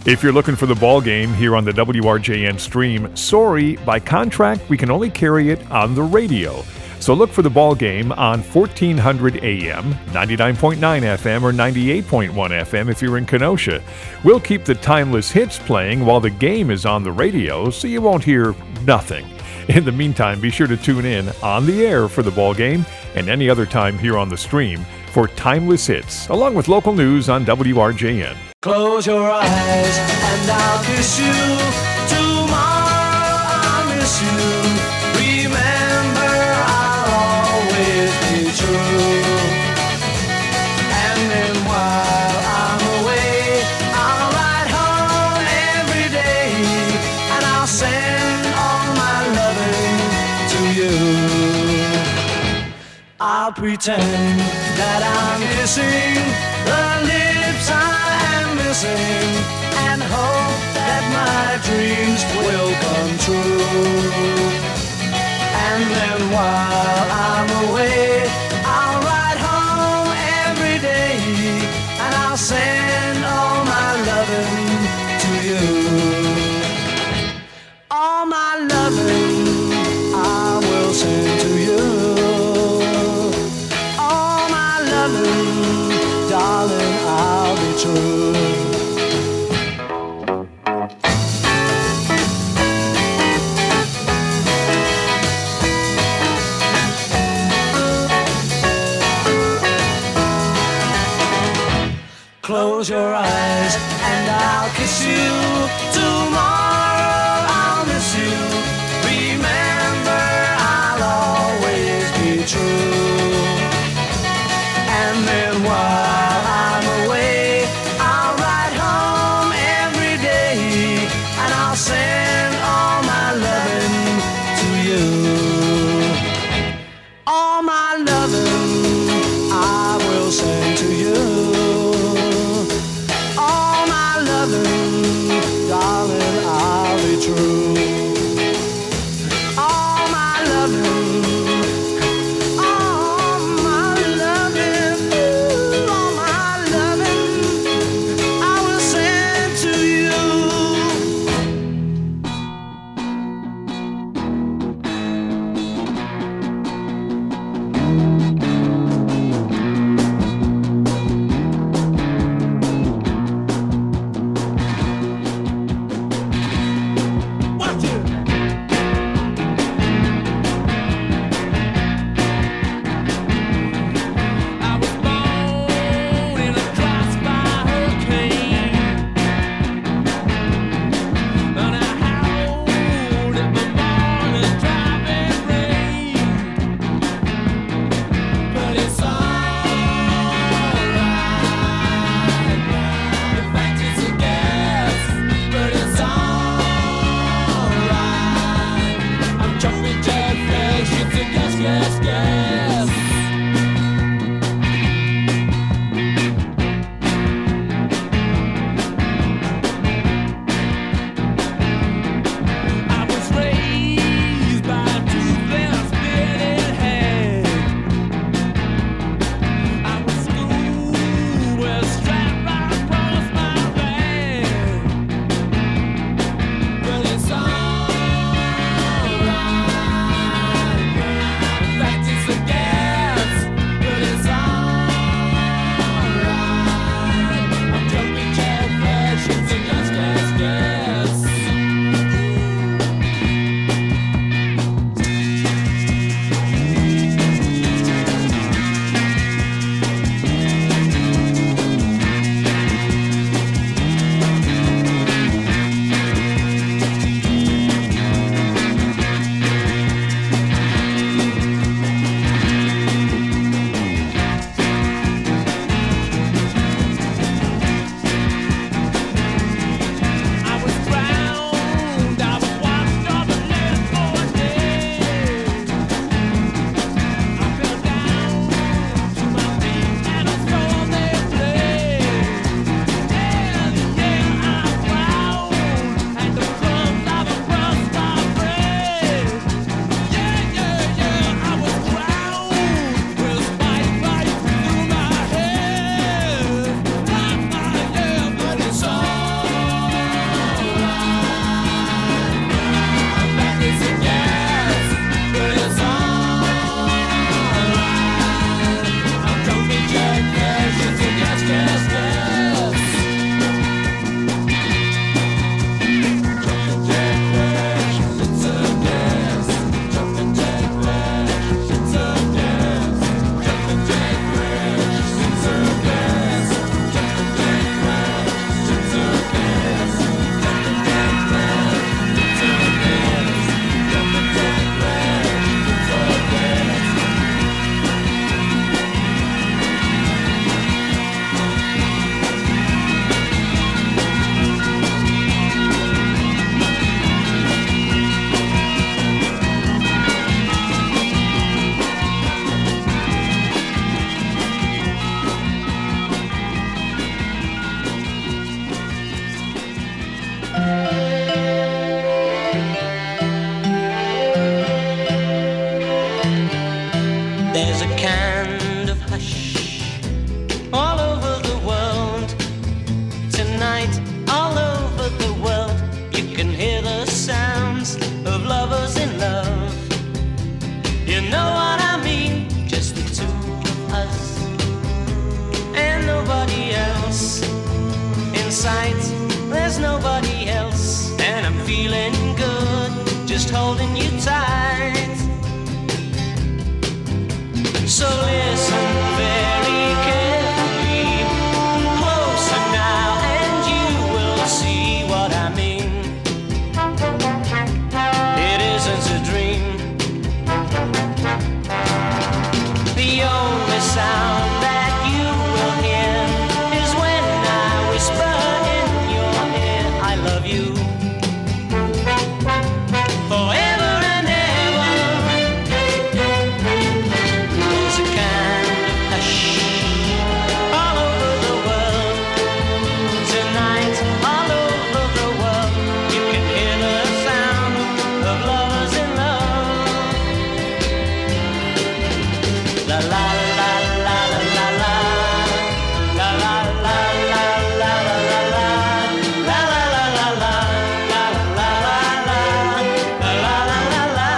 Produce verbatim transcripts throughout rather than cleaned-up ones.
If you're looking for the ball game here on the W R J N stream, sorry, by contract, we can only carry it on the radio. So look for the ball game on fourteen hundred A M, ninety-nine point nine F M, or ninety-eight point one F M if you're in Kenosha. We'll keep the timeless hits playing while the game is on the radio, so you won't hear nothing. In the meantime, be sure to tune in on the air for the ball game and any other time here on the stream for timeless hits, along with local news on W R J N. Close your eyes and I'll kiss you. Tomorrow I'll miss you. Remember, I'll always be true. And then while I'm away, I'll ride home every day, and I'll send all my loving to you. I'll pretend that I'm kissing the lips I and hope that my dreams will come true. And then while I'm away, I'll ride home every day, and I'll send all my loving to you. All my loving I will send to you. All my loving, darling, I'll be true. Close your eyes and I'll kiss you. Tomorrow I'll miss you. Remember, I'll always be true. And then while I'm away, I'll ride home every day, and I'll send all my loving to you. All my loving I will send to you. Darling, I'll be true. All my loving, all my loving, ooh, all my loving, I will send to you. Fact You know what I mean? Just the two of us and nobody else. In sight, there's nobody else. And I'm feeling good, just holding you tight. So listen very carefully, closer now, and you will see what I mean. It isn't a dream. The only sound that you will hear is when I whisper in your ear, I love you. Forever and ever. There's a kind of hush all over the world. Tonight, all over the world, you can hear the sound of lovers in love. La la la la la la la. La la la la la la la la. La la la la la. La la la la. La la la la la.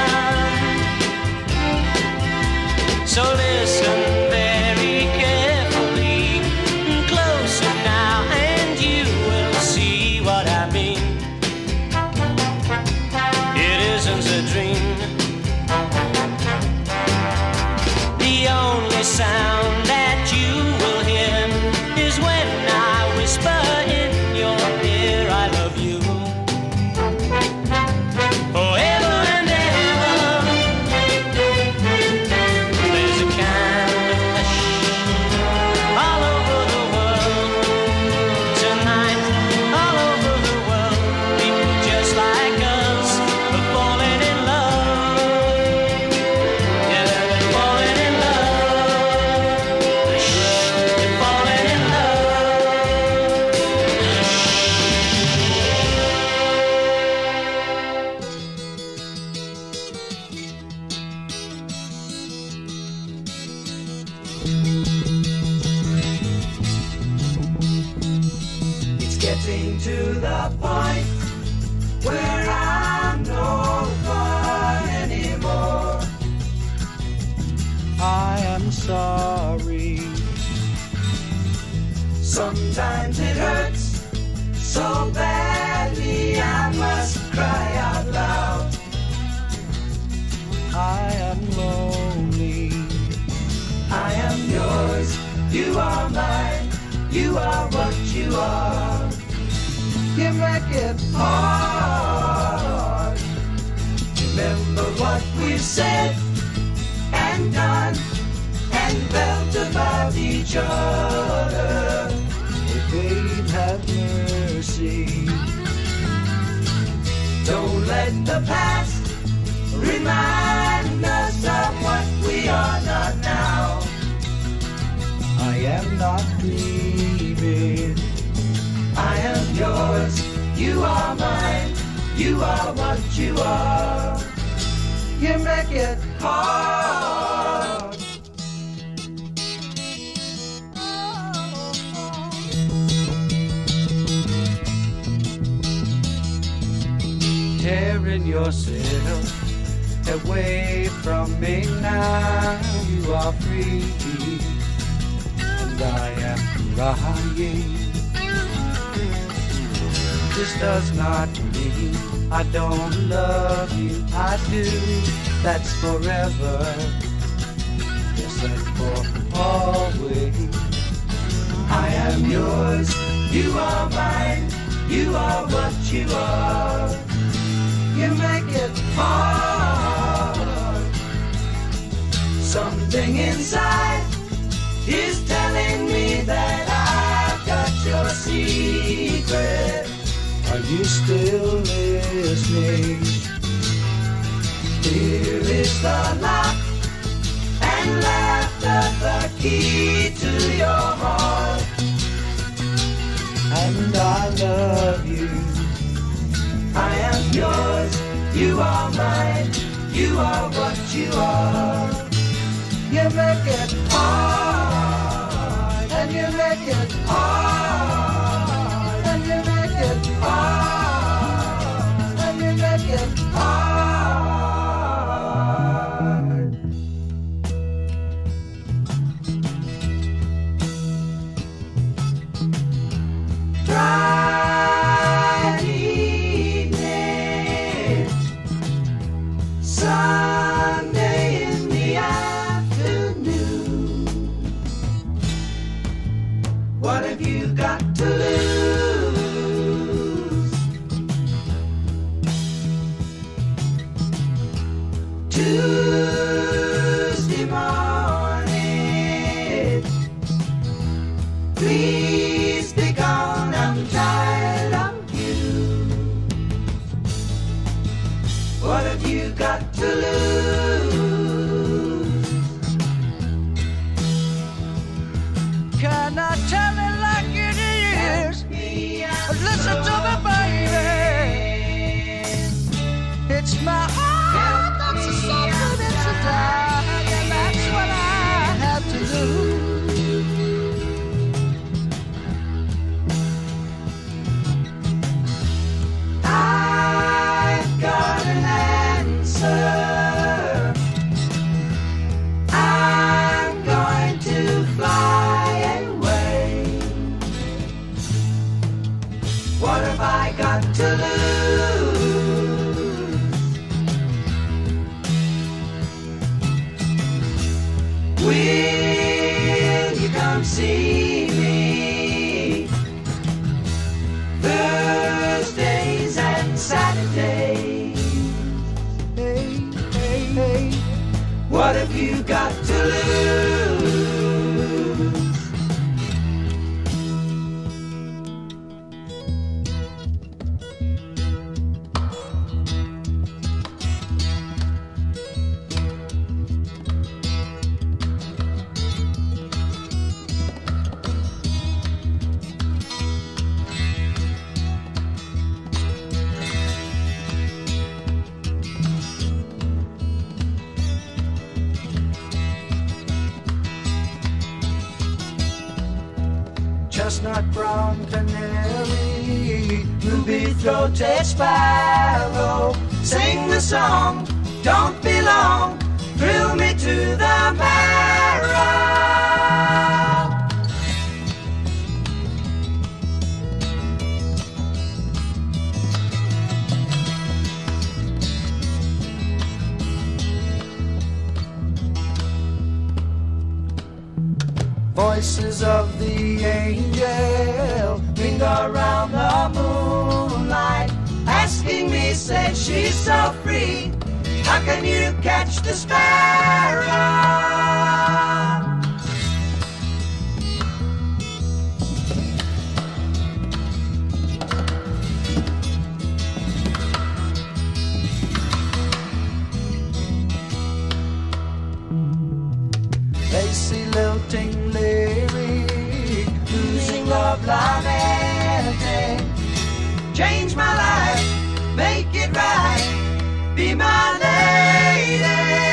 So listen very carefully, closer now, and you will see what I mean. It isn't a dream. The only sound that you will hear is when I whisper in your ear, I love you. Forever and ever. There's a kind of hush all over the world. Tonight, all over the world, people just like us are falling in love. Yeah, they're falling in love. Shh, they're falling in love. It's getting to the point where I'm no fun anymore. I am sorry. Sometimes it hurts so badly I must cry out loud. I am lonely. I am yours. You are mine. You are what you are. You make it hard. Remember what we've said and done and felt about each other. Oh, babe, have mercy. Don't let the past remind us of what we are not now. I am not grieving. I am yours. You are mine. You are what you are. You make it hard. Tearing yourself away from me now. You are free. And I am crying. This does not mean I don't love you. I do. That's forever. Yes, and for always. I am yours. You are mine. You are what you are. You make it hard. Something inside is telling me that I've got your secret. Are you still listening? Here is the lock and laughter, the key to your heart. And I love you. I am yours. You are mine. You are what you are. You make it hard, and you make it hard, and you make it hard, and you make it hard. morning. Please be gone, I'm tired of you. What have you got to lose? Can I tell it like it is? Listen to me, baby. It's my heart that's a something, it's a die, and that's what I have to lose. I've got an answer. I'm going to fly away. What have I got to lose? Will you come see me Thursdays and Saturdays? Hey, hey, hey. What have you got to lose? Chestnut brown canary, ruby-throated sparrow, sing the song, don't be long, thrill me to the marrow. Voices of the angel ring around the moonlight, asking me, say she's so free, how can you catch the sparrow? Lacy lilting lyric, losing love lamenting. Change my life, make it right, be my lady.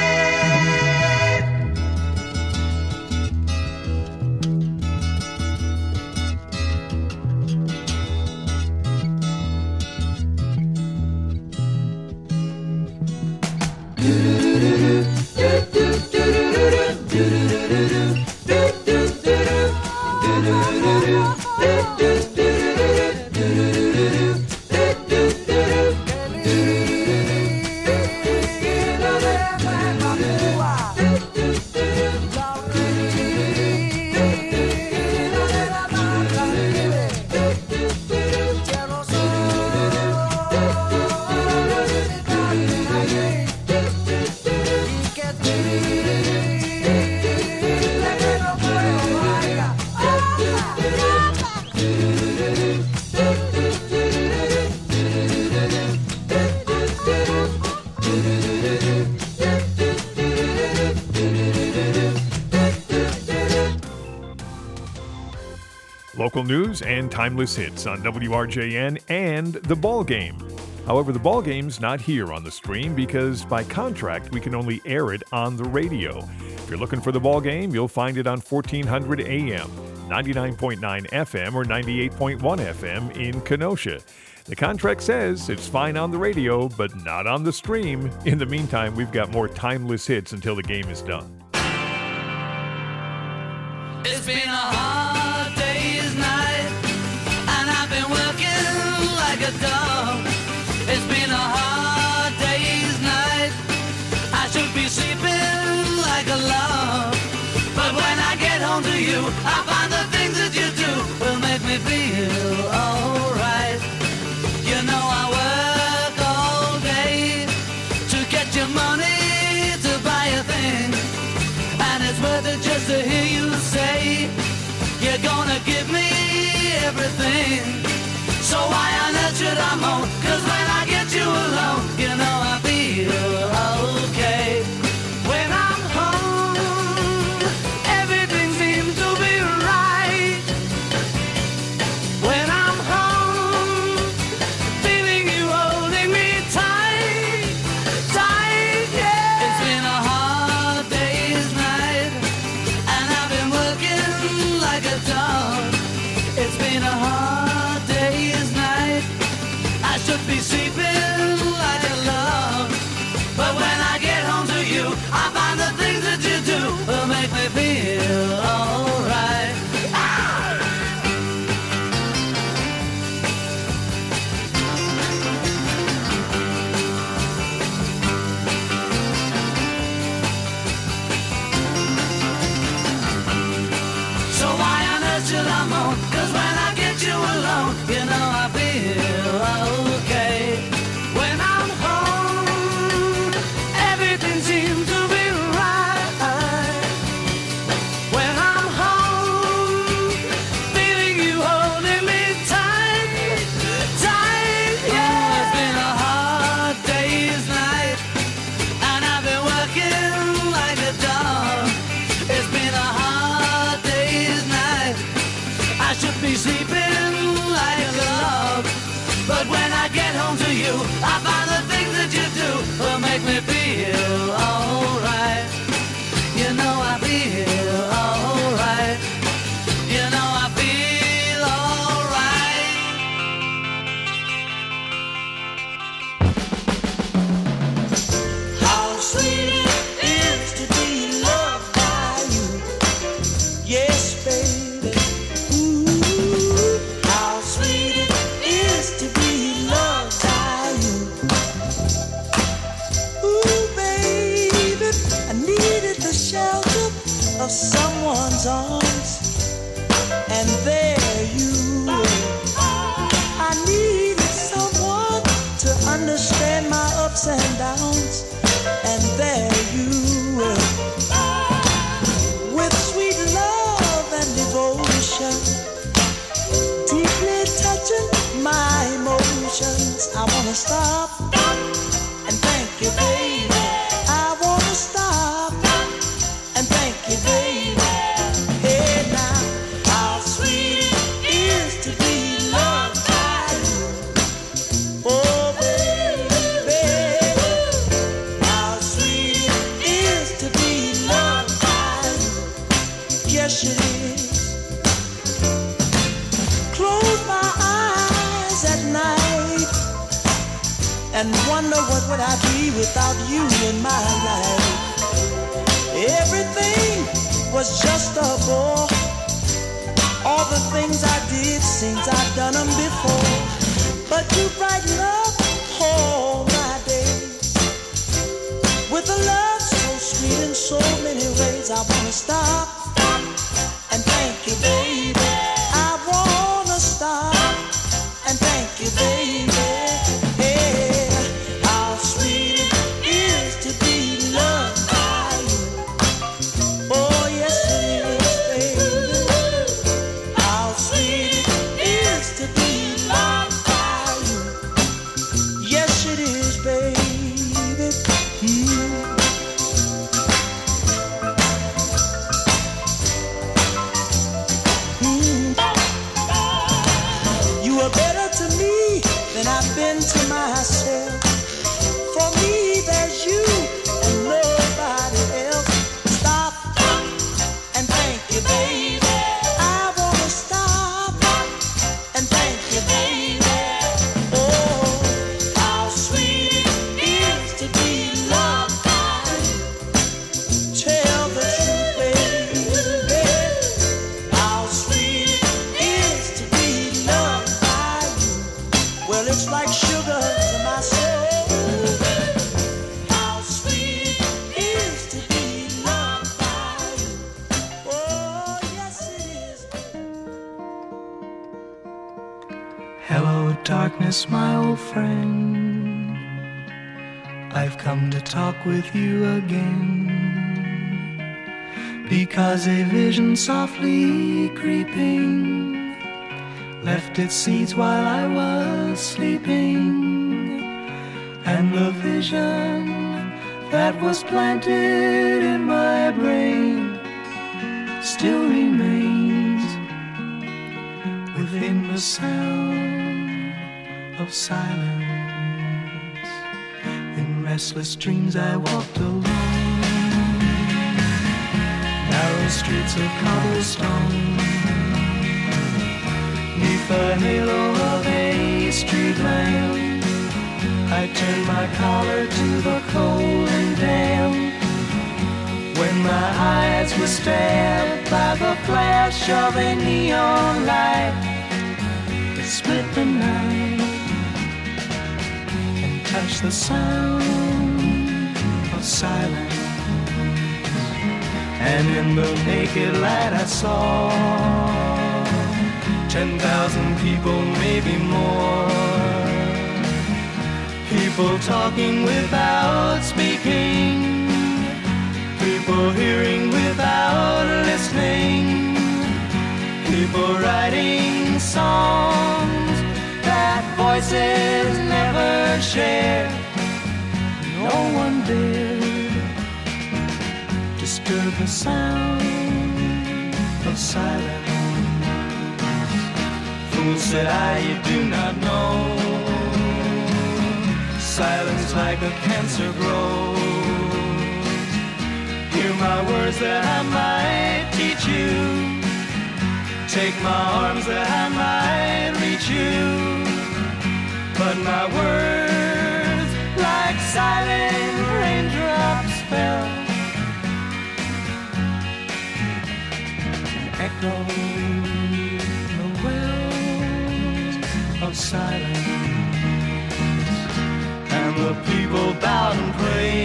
Local news and timeless hits on W R J N and The Ball Game. However, The Ball Game's not here on the stream because by contract we can only air it on the radio. If you're looking for The Ball Game, you'll find it on fourteen hundred A M, ninety-nine point nine F M or ninety-eight point one F M in Kenosha. The contract says it's fine on the radio, but not on the stream. In the meantime, we've got more timeless hits until the game is done. It's been a hard day's night, and I've been working like a dog. It's been a hard day's night, I should be sleeping like a log. But when I get home to you, I find the things that you do will make me feel alright. You know I work all day to get your money to buy a thing, worth it just to hear you say you're gonna give me everything. So why on earth should I moan? Cause when I get you alone, you know I feel okay. When I'm home, everything seems to be right. When I'm home, feeling you holding me tight, tight, yeah. It's been a hard day's night, and I've been working like a dog. It's been a hard day's night, I should be sleeping like a log. But when I get home to you, I find the things that you do will make me feel alright. So why on earth should I moan? Cause when I get you alone, you know I feel okay. When I'm home, everything seems to be right. When I'm home, feeling you holding me tight, tight, yeah. It's been a hard day's night, and I've been working like a dog. It's been a hard day's night, I should be sleeping like a log. But when I get home to you, I find the things that you do will make me feel alright. You know I feel alright. You know I feel alright. How sweet it is to be loved by you. Yes, baby. Ooh, how sweet it is to be loved by you. Ooh, baby, I needed the shelter of someone's arms, and there you were. I needed someone to understand my ups and downs, and there you were. With sweet love and devotion, deeply touching my emotions. I wanna stop and thank you, baby. I wanna stop and thank you, baby. Hey now, how sweet it is to be loved by you. Oh baby, baby, how sweet it is to be loved by you. Yes it is. Close my eyes at night and wonder what would I be without you in my life. Everything was just a bore. All the things I did seems I've done them before. But you brighten up all my days with a love so sweet in so many ways. I wanna stop and thank you, baby. I wanna stop and thank you, baby. Hey, how sweet it is to be loved by you. Oh yes it is, baby. How sweet it is to be loved by you. Yes it is, baby. Mm. You are better to me than I've been to myself. For me, there's you and nobody else. Stop and thank you, baby. I wanna stop and thank you, baby. Oh, how sweet it is to be loved by you. Tell the truth, baby. How sweet it is to be loved by you. Well, it's like sugar to my soul. How sweet it is to be loved by you. Oh, yes it is. Hello, darkness, my old friend. I've come to talk with you again. because a vision softly creeping left its seeds while I was sleeping, and the vision that was planted in my brain still remains within the sound of silence. In restless dreams I walked alone, narrow streets of cobblestone, neath the halo of a street lamp. I turned my collar to the cold and damp, when my eyes were stabbed by the flash of a neon light that split the night and touched the sound of silence. And in the naked light I saw ten thousand people, maybe more, people talking without speaking, people hearing without listening, people writing songs that voices never share. No one dared disturb the sound of silence. Fool, said I, you do not know, silence like a cancer grows. Hear my words that I might teach you, take my arms that I might reach you, but my words like silent raindrops fell, echoing the wells of silence. And the people bowed and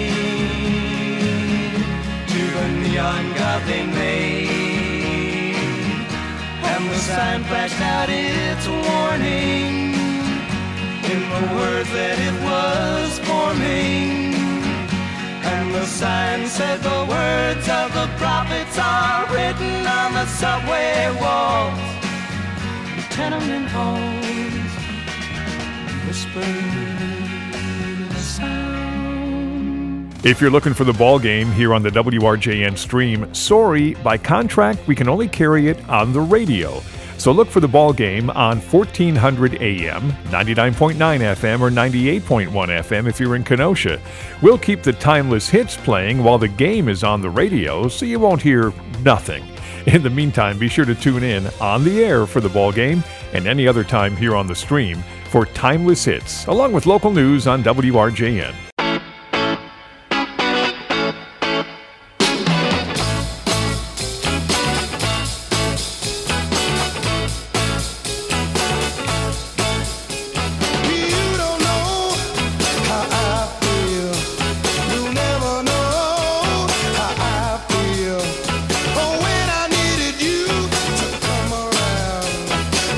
prayed to the neon god they made, and the sign flashed out its warning in the words that it was forming. And the sign said the words of the prophets are written on the subway walls, the tenement halls, whispered. If you're looking for the ball game here on the W R J N stream, sorry, by contract we can only carry it on the radio. So look for the ball game on fourteen hundred A M, ninety-nine point nine F M, or ninety-eight point one F M if you're in Kenosha. We'll keep the timeless hits playing while the game is on the radio, so you won't hear nothing. In the meantime, be sure to tune in on the air for the ball game and any other time here on the stream for timeless hits, along with local news on W R J N.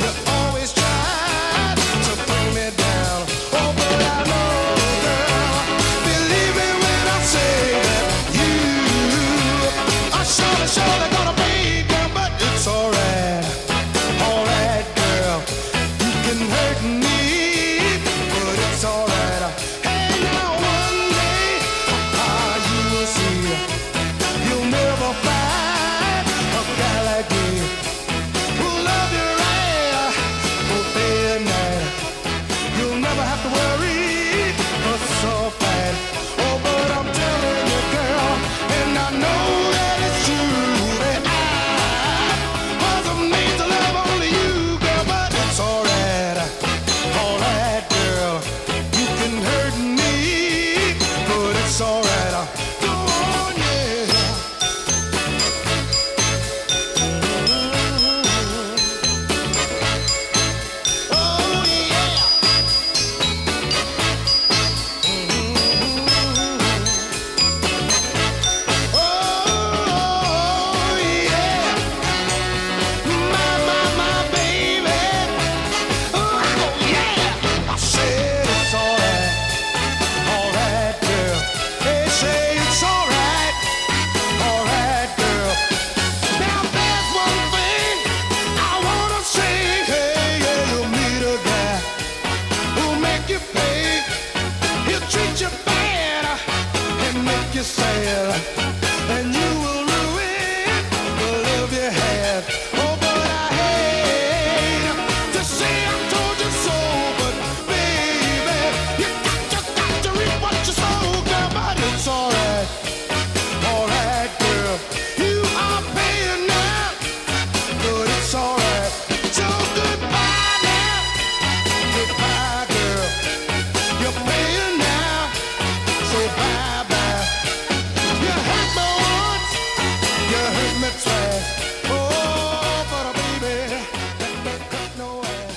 Always tried to bring me down. Oh, but I know, girl, will, and you will ruin the love you had. Oh, but I hate to say I told you so, but baby, you got, you got to reap what you sow, girl, but it's alright, alright, girl. You are paying now, but it's alright. So goodbye now, goodbye, girl. You're paying now, so bye bye. You hurt me once, you hurt me twice. Oh, but a baby, that don't cut no ass.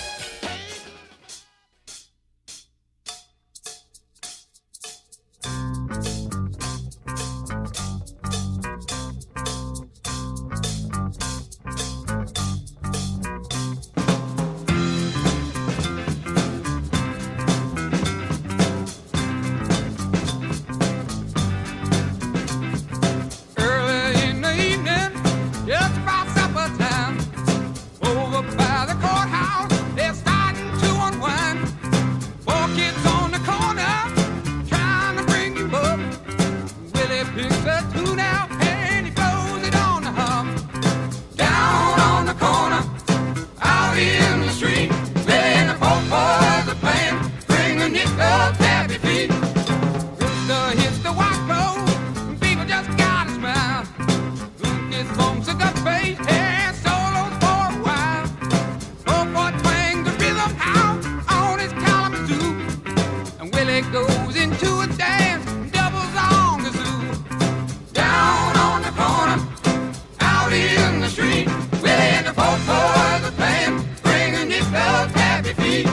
Early in the evening, just about supper time, over by the courthouse, they're starting to unwind. Four kids on the corner, trying to bring you up. Willie picks a tune out and he blows it on the hum. Down on the corner, out in the street, Willie and the four boys are playing, bring a nickel tappy feet. Rooster hits the white road, people just gotta smile. Lucas bumps a gut face and solos for a while. Oh boy twangs the rhythm out on his Kalamazoo, and Willie goes into a dance, doubles on the zoo. Down on the corner, out in the street, Willie and the four boys are playing, bring a nickel tappy feet.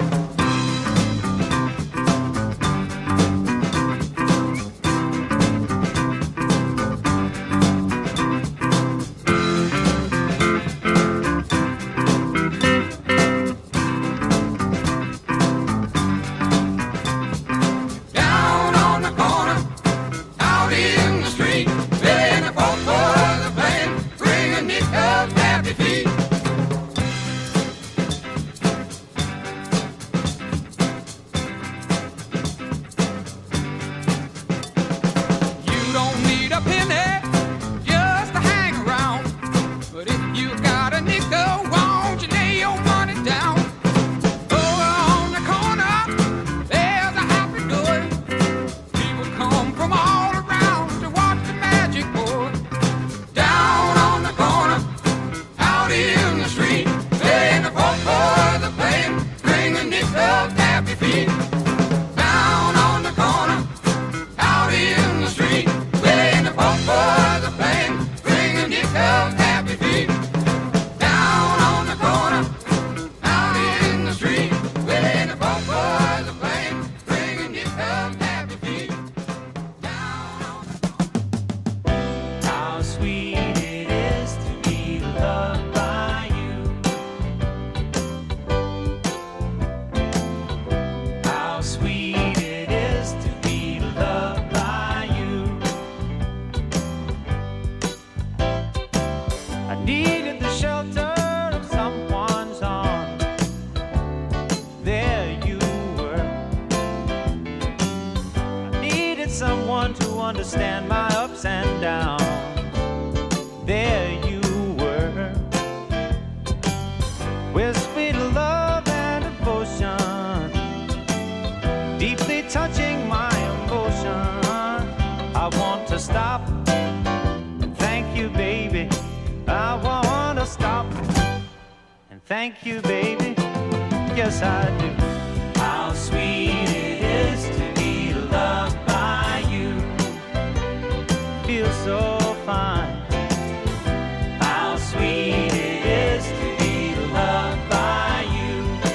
Down on the corner, out in the street, Billy and the four boys are playing, bring a nickel tappy feet. You don't need a penny just to hang around, but if you got a nickel, won't you lay your money down? Over on the corner, there's a happy door. People come from all around to watch the magic pour. Down on the corner, out in the street, playing the four boys are playing, bring a nickel tappy feet. Down on the corner, out in the street, playing the four boys are playing, bring a nickel tappy feet. Down on the corner, out in the street, playing the four boys are playing, bring a nickel tappy feet. Down on the How sweet it is to be loved by you. How sweet it is to be loved by you. I needed the shelter of someone's arms. There you were. I needed someone to understand my ups and downs. There you were, with sweet love and devotion, deeply touching my emotion. I want to stop and thank you, baby. I want to stop and thank you, baby. Yes, I do. How sweet it is to be loved by you. Feels so fine. How sweet it is to be loved by you.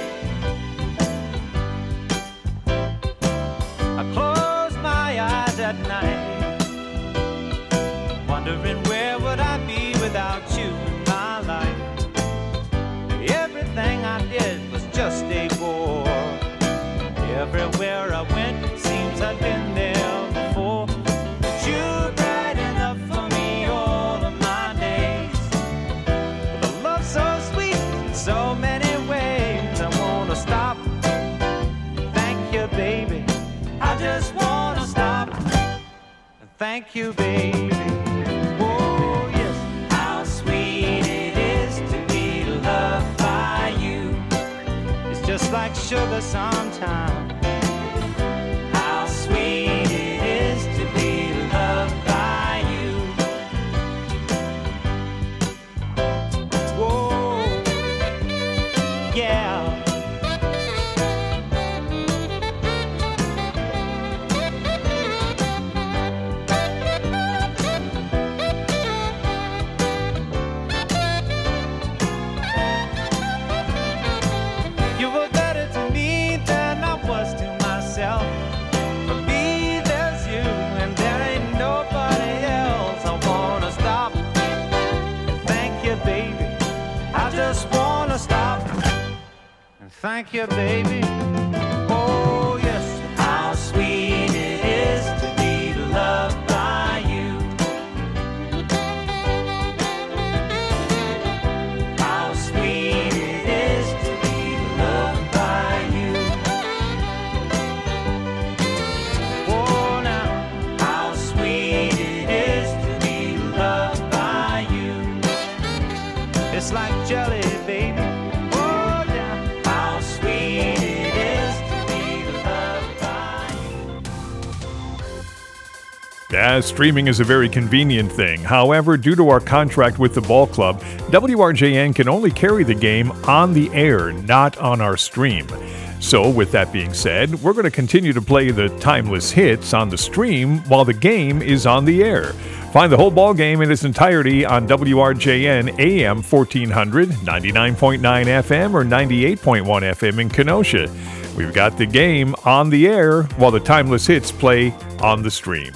I close my eyes at night, wondering where would I be without you in my life. Everything I did was just a bore. Everywhere I went, it seems I've been there before. But you're bright enough for me all of my days. With a love so sweet in so many ways, I wanna stop and thank you, baby. I just wanna stop and thank thank you, baby. Oh, yes. How sweet it is to be loved by you. It's just like sugar sometimes. How sweet it is to be loved by you. Whoa, yeah. You were better to me than I was to myself. For me, there's you, and there ain't nobody else. I wanna stop and thank you, baby. I just wanna stop and thank you, baby. Oh, yes. How sweet it is to be loved by you. How sweet it is to be loved by you. Oh, now. How sweet it is to be loved by you. It's like jelly, baby. Oh, yeah. How sweet it is to be loved by you. Yeah, streaming is a very convenient thing. However, due to our contract with the ball club, W R J N can only carry the game on the air, not on our stream. So, with that being said, we're going to continue to play the timeless hits on the stream while the game is on the air. Find the whole ball game in its entirety on W R J N A M fourteen hundred, ninety-nine point nine F M, or ninety-eight point one F M in Kenosha. We've got the game on the air while the timeless hits play on the stream.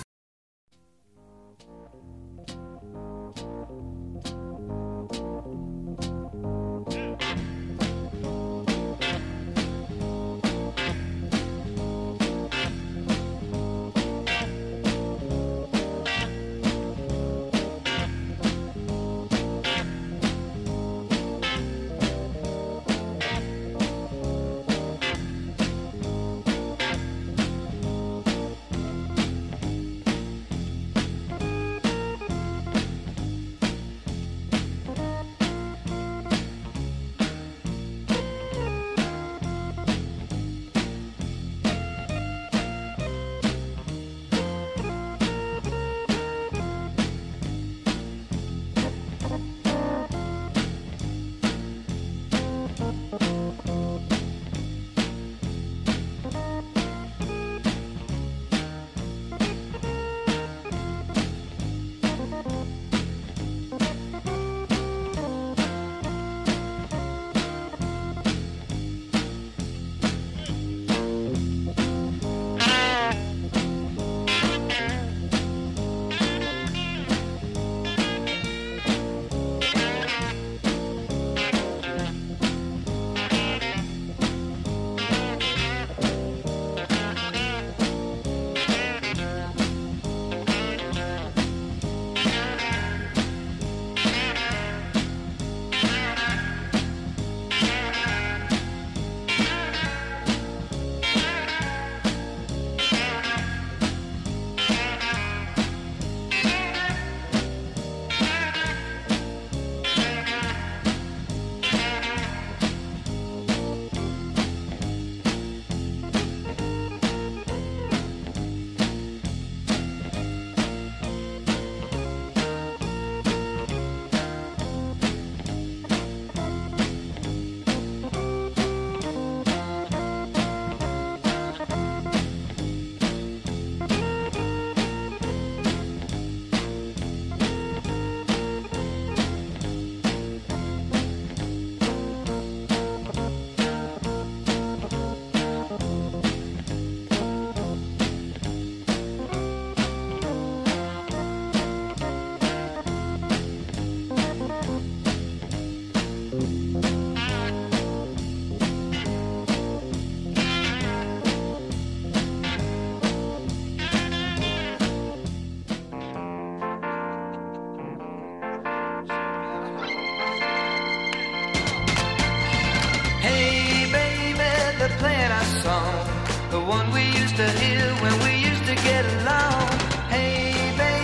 song, the one we used to hear when we used to get along. Hey, baby.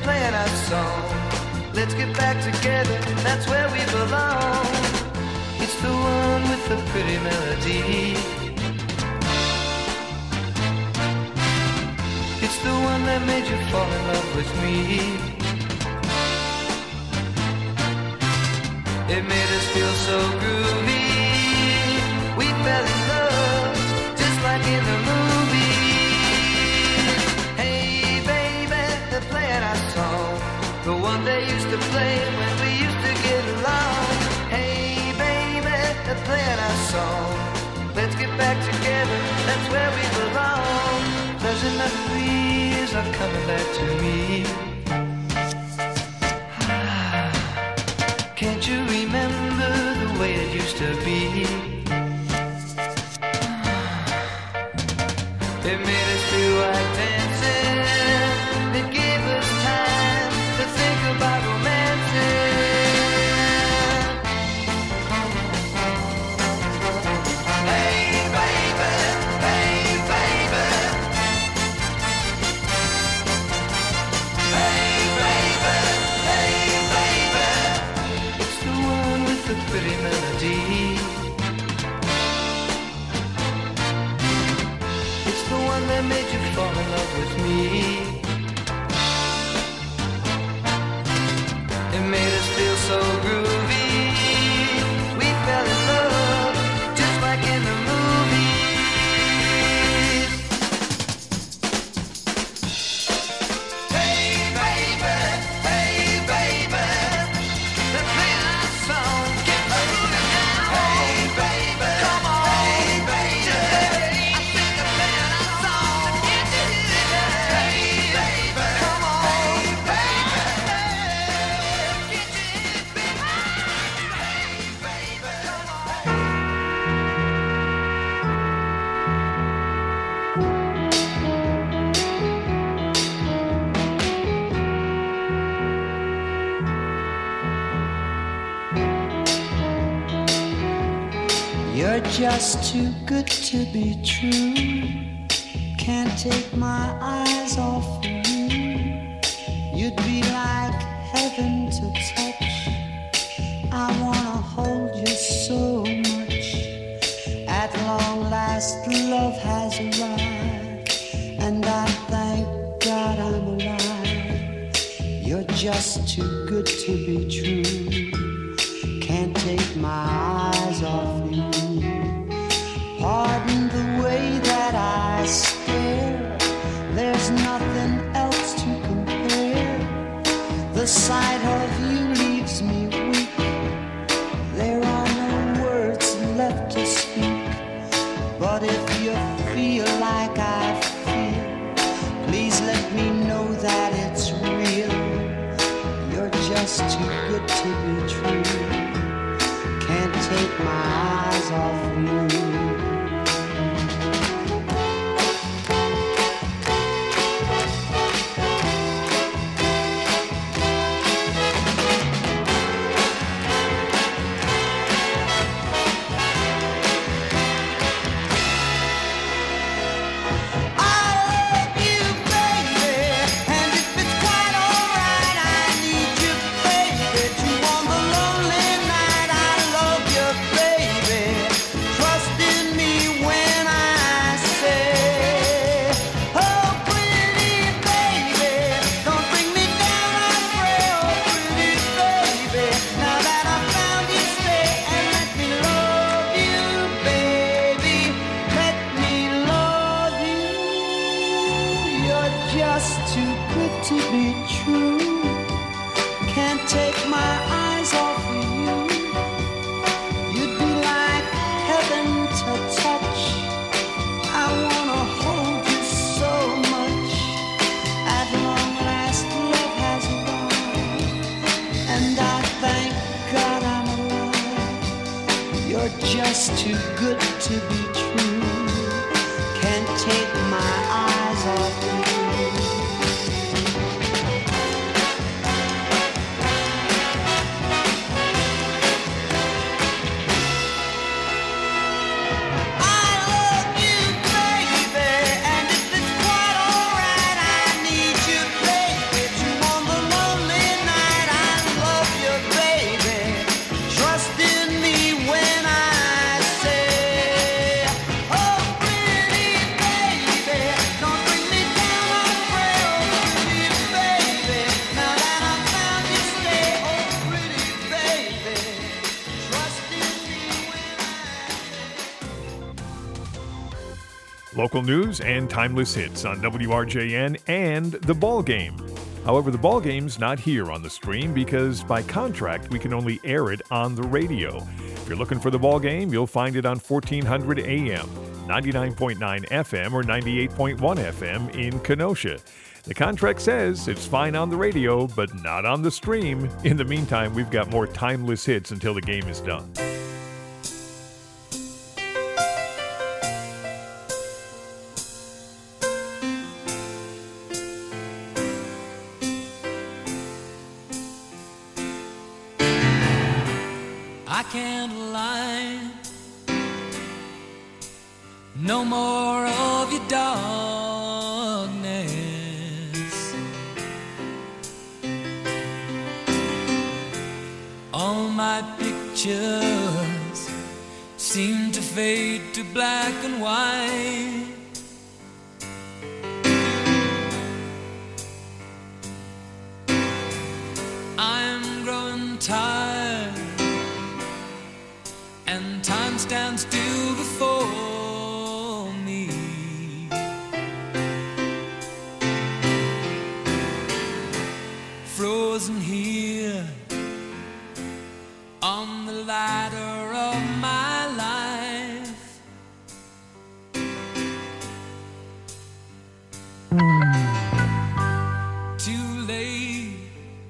playing our song. Let's get back together, that's where we belong. It's the one with the pretty melody. It's the one that made you fall in love with me. It made us feel so groovy. We fell in love, just like in the movies. Hey baby, they're playing our song, the one they used to play when we used to get along. Hey baby, they're playing our song. Let's get back together, that's where we belong. Pleasant memories are coming back to me. Can't you remember the way it used to be? It made us feel like dancing. It gave us time to think about romancing. Hey baby, hey baby. Hey baby, hey baby. It's the one with the pretty melody. It's the one that made you fall in love with me. It made us feel so groovy. We fell in love, just like in the movies. Hey baby, hey baby. They're playing our song, get moving now. Hey baby, come on. Hey baby, I think they're playing our song. Get you here. Hey baby, come on. Hey baby, get you here, baby. Hey baby, come on. You're just too good to be true. Can't take my eyes off of you. You'd be like heaven to touch. I wanna hold you so much. At long last, love has arrived, and I thank God I'm alive. You're just too good to be true. Can't take my eyes off you. Pardon the way that I stare. There's nothing else to compare. The sight of you leaves me weak. There are no words left to speak. But if you feel like I feel, please let me know that it's real. You're just too good to be true. Can't take my eyes off you. Just too good to be true. Can't take my eyes off you. On the Local news and timeless hits on W R J N and The Ball Game. However, The Ball Game's not here on the stream because by contract we can only air it on the radio. If you're looking for The Ball Game, you'll find it on fourteen hundred A M, ninety-nine point nine F M, or ninety-eight point one F M in Kenosha. The contract says it's fine on the radio, but not on the stream. In the meantime, we've got more timeless hits until the game is done. I can't lie. No more of your darkness. All my pictures seem to fade to black and white. I'm growing tired, and time stands still before me. Frozen here on the ladder of my life. Too late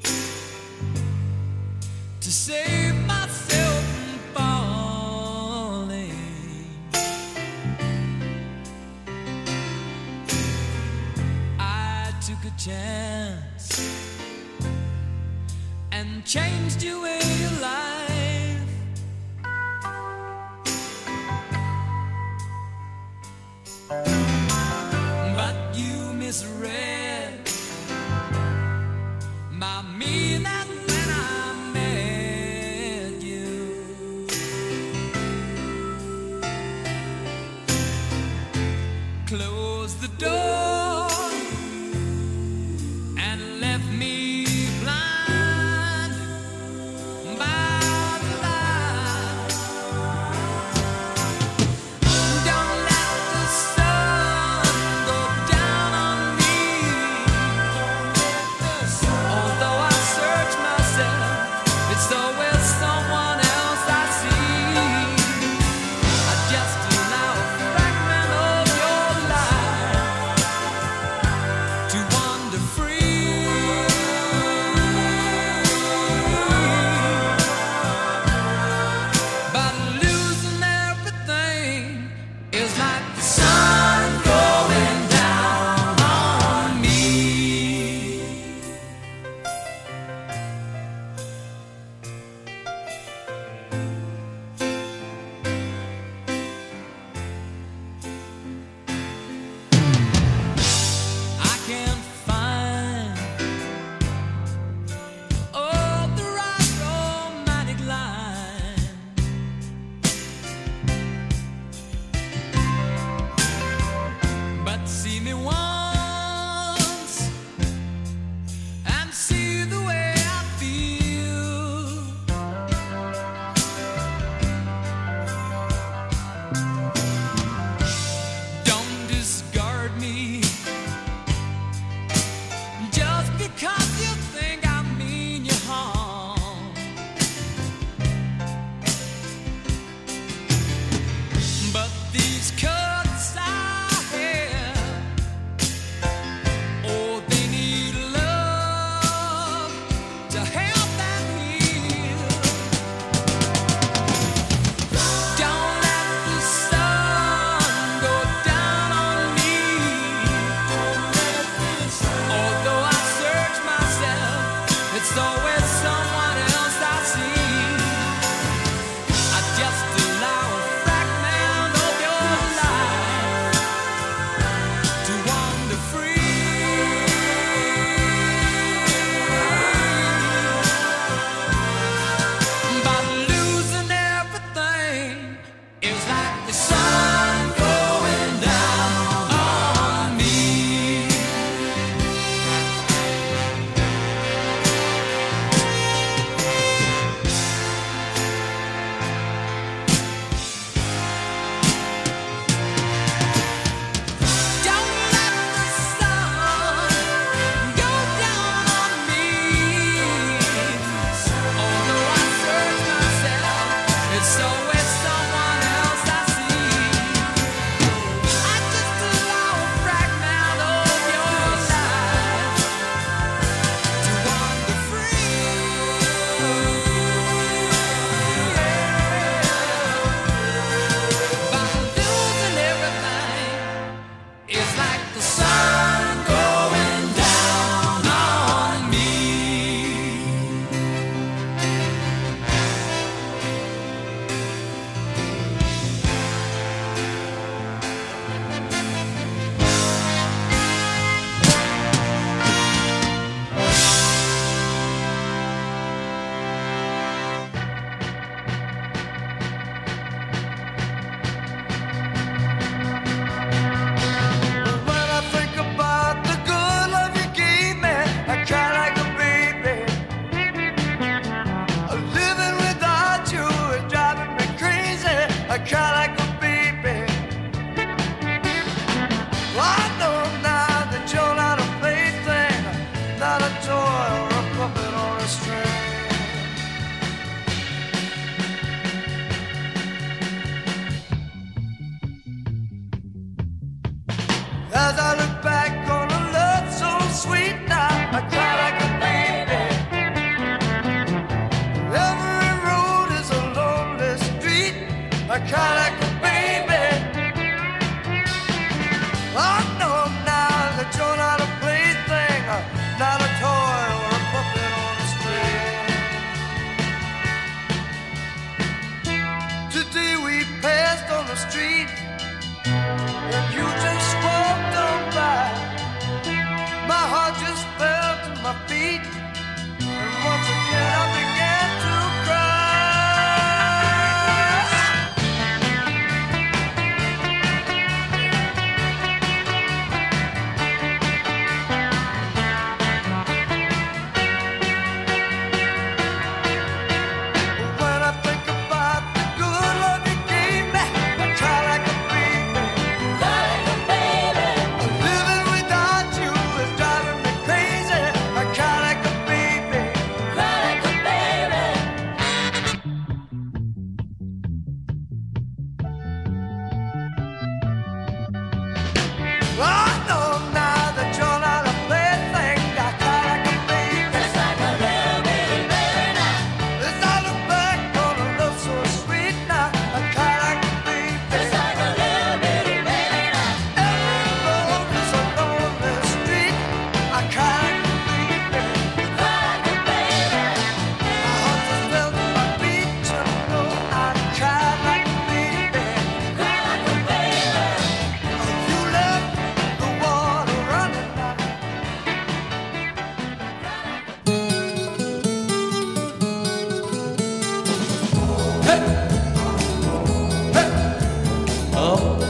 to save myself from falling. I took a chance and changed your way of life. But you misread my meaning when I met you. Close the door and left me blind by the light. Don't let the sun go down on me. Although I search myself, it's always someone else I see. I just allow a fragment of your life to wander free. But losing everything is like the sun going down on me. I can't find oh the right romantic line. But see me once and see the way I feel. Don't discard me just because you think I mean you harm. But these cuts I have, oh, they need love to help them heal. Don't let the sun go down on me. Although I search myself, it's always someone else I see. I just allow a fragment of your life to wander free. But losing everything is like the sun going down on me.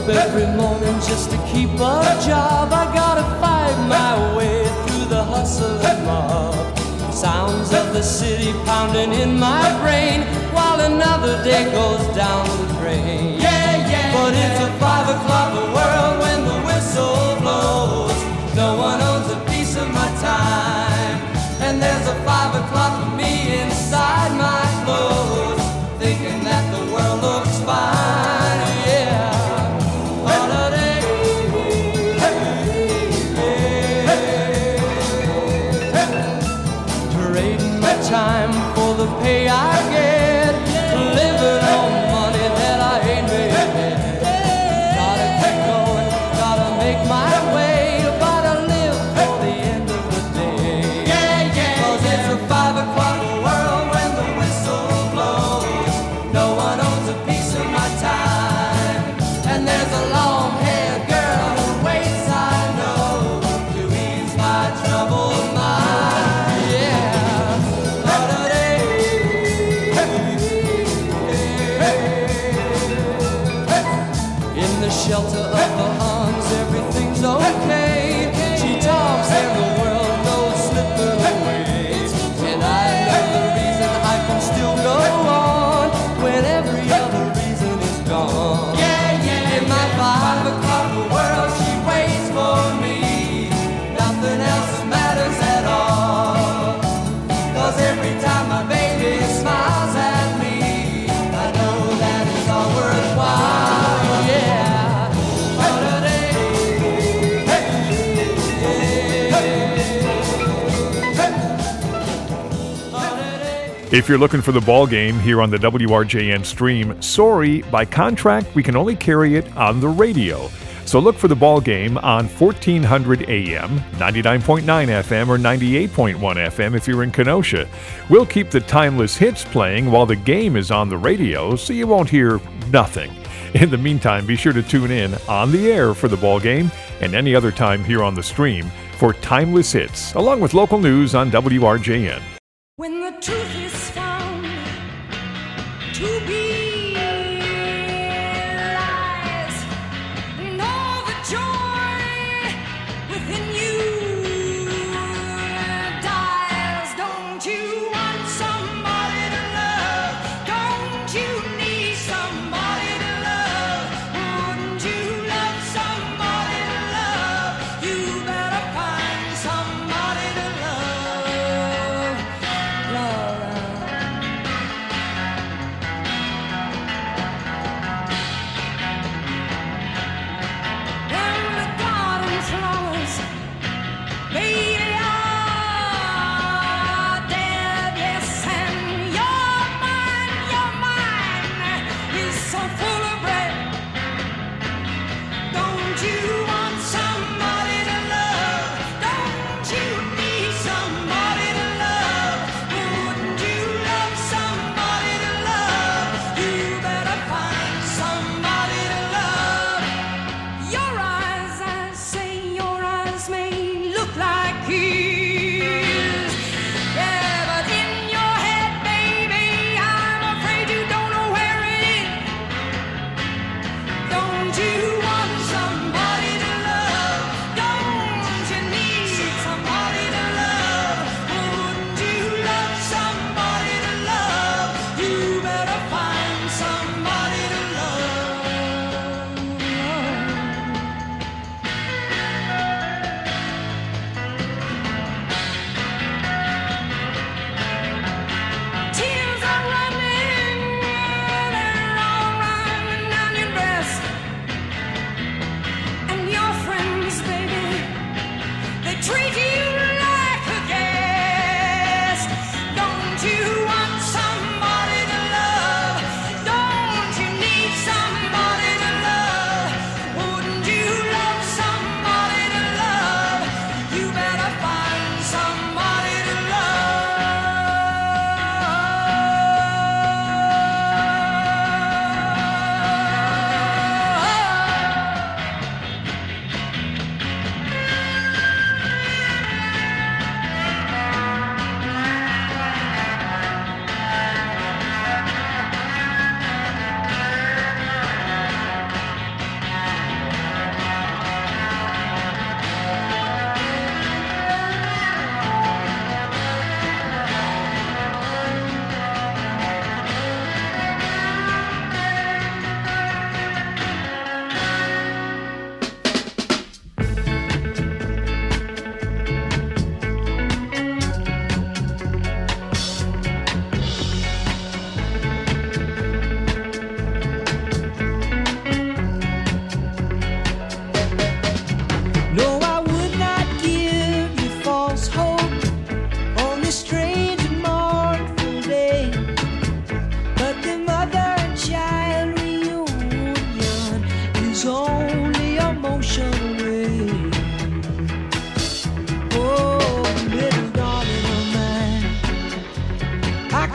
up every morning just to keep a job. I gotta fight my way through the hustle and mob. Sounds of the city pounding in my brain while another day goes down the drain. Yeah, yeah. But it's a five o'clock world when the whistle blows. No one owns a piece of my time, and there's a five o'clock for me inside my clothes, thinking that the world looks fine. Yeah. Holiday. Trading my time for the pay I get, living on money that I ain't made yet. Gotta keep going, gotta make my way, gotta live at the end of the day. Yeah, yeah. Cause it's a five o'clock world when the whistle blows. No one owns a piece of my time, and there's a long-haired girl who waits, I know, to ease my troubled mind. Yeah. Holiday. In the shelter of the arms, everything's okay. She talks and the world goes slipping away. And I know the reason I can still go on when every other reason is gone. Yeah, yeah. In my five o'clock world, she waits for me. Nothing else matters at all. Cause every time my baby smiles at me, I know that it's all worthwhile. Yeah. Holiday. If you're looking for the ball game here on the W R J N stream, sorry, by contract, we can only carry it on the radio. So look for the ball game on fourteen hundred A M, ninety-nine point nine F M, or ninety-eight point one F M if you're in Kenosha. We'll keep the timeless hits playing while the game is on the radio, so you won't hear nothing. In the meantime, be sure to tune in on the air for the ball game and any other time here on the stream for timeless hits, along with local news on W R J N. When the truth is found to be lies, and all the joy within you dies. Don't you want somebody to love? Don't you need somebody to love? Wouldn't you love somebody to love? You better find somebody to love. Love. When the garden flowers, baby, are dead,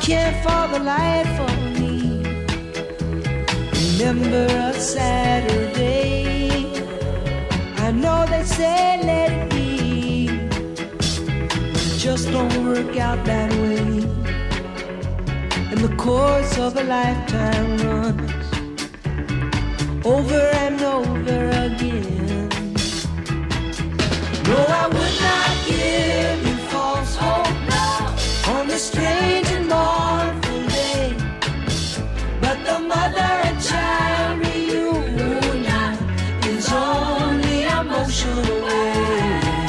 can't for the life of me remember a Saturday. I know they say let it be, it just don't work out that way. And the course of a lifetime runs over and over again. No, I would not give you false hope on this strange and mournful day, but the mother and child reunion is only emotion away.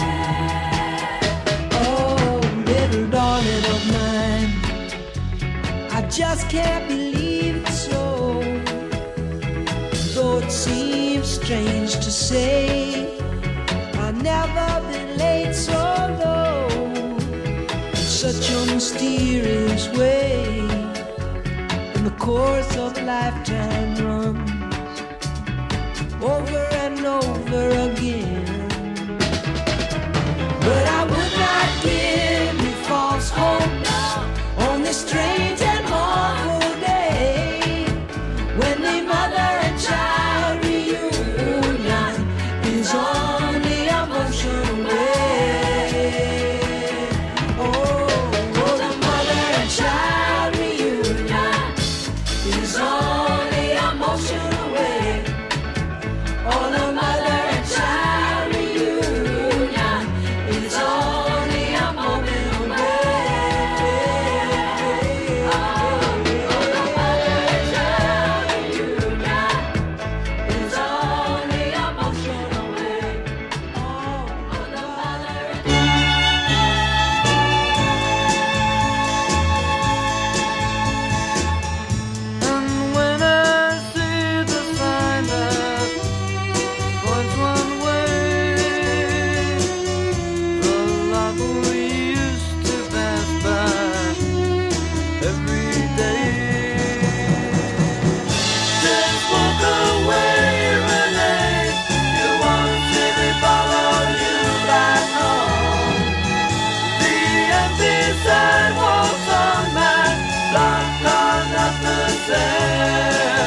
Oh, little darling of mine, I just can't believe it's so, though it seems strange to say. I've never been late so low, such a mysterious way. And the course of a lifetime runs over and over again. But I would not give you false hope on this strange and awful day, when the mother and child reunion is only emotion away. Oh, oh, the mother and child reunion is only emotion away. Oh, the mother and child reunion is only a moment away. Oh, oh, the mother and child reunion is only emotion away. Oh, oh, the mother and And when I see the sign that points one way, the life we used to pass by every day, just walk away, Renee. You won't see me follow you back home. The empty sidewalks on my block are not the same.